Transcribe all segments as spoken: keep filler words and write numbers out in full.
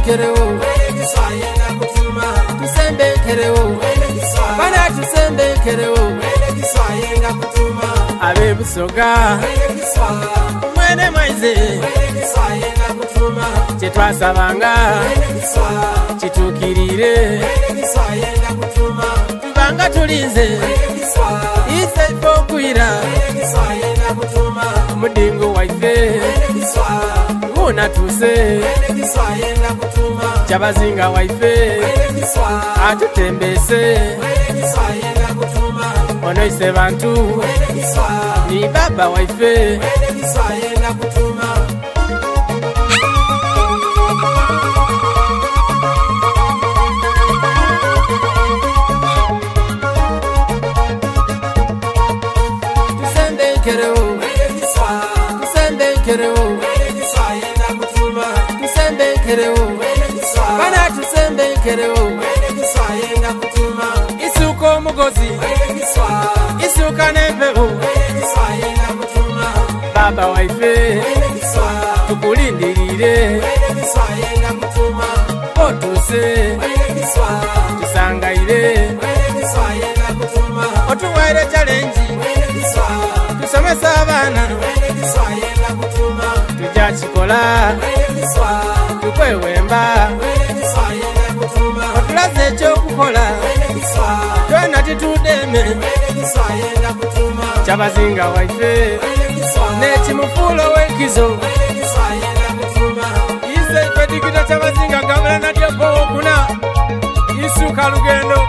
tusembenkerewo tusembenkerewo bana tusembenkerewo abe Busoga mwene mwaize kyetwasabanga kitukirire tubanga tulinze ise fokwira mudingo waife una tuse Kyabazinga waife atutembese ono ise bantu ni baba waife tusembenkerewo tusembenkerewo tusembenkerewo bana tusembenkerewo isuka omugozi isuka n'empewo baba waife tukulindirire otuse tusangaire otuwaire challenge tusomesa abaana tujja kikola tukwewemba otulaze ekyokukola twena titudeme Kyabazinga waife n'ekimufuulo w'enkizo ise ife tikita Kyabazinga gabula natyo bookuna isuka lugendo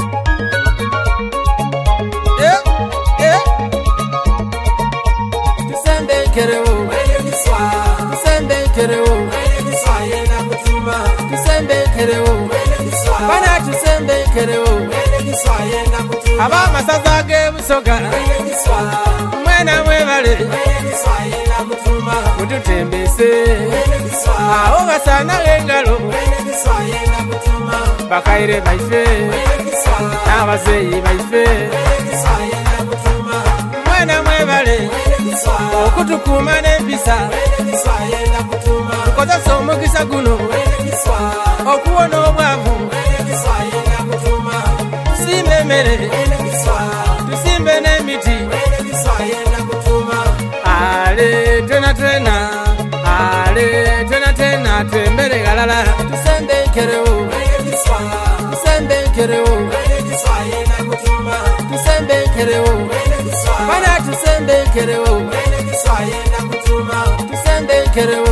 tusembenkerewo tusembenkerewo tusembenkerewo bana tusembenkerewo ab'amasaza g'e Busoga mwena mwebale mututembese awo basaana engalo bakaire baife n'abazeeyi baife mwena mwebale okutukuuma n'empisa tukozesa omukisa guno okuwona obwavu tusimbe emmere tusimbe n'emiti ale twena twena ale twena twena twembere galala tusembenkerewo tusembenkerewo tusembenkerewo bana tusembenkerewo tusembenkerewo